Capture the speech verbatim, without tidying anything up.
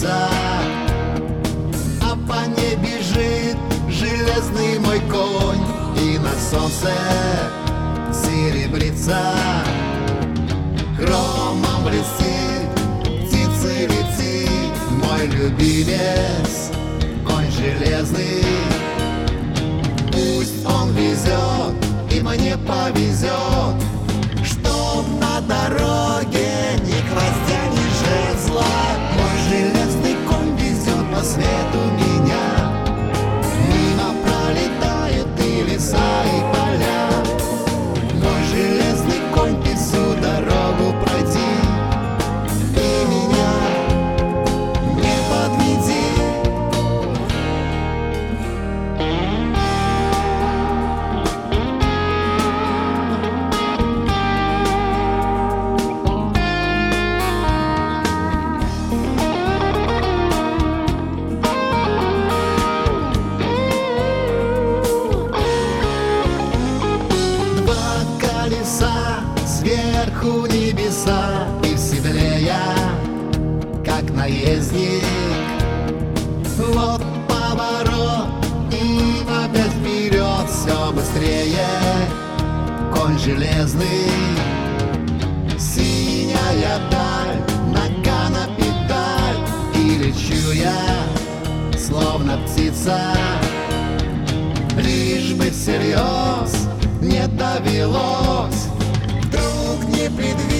серебрится, а по ней бежит железный мой конь, и на солнце серебрится. Громом блестит, птицы летит, мой любимец, конь железный. Пусть он везет, и мне повезет, чтоб на дороге ни гвоздя, ни жезла. Мой железный конь везет по свету меня, мимо пролетают и леса, и поля. Мой железный конь, ты всю дорогу пройди, и меня не подведи. Сверху небеса, и в седле я, как наездник. Вот поворот, и опять вперед, все быстрее. Конь железный, синяя даль, нога на педаль, и лечу я, словно птица. Лишь бы всерьез не довелось вдруг не предвидеть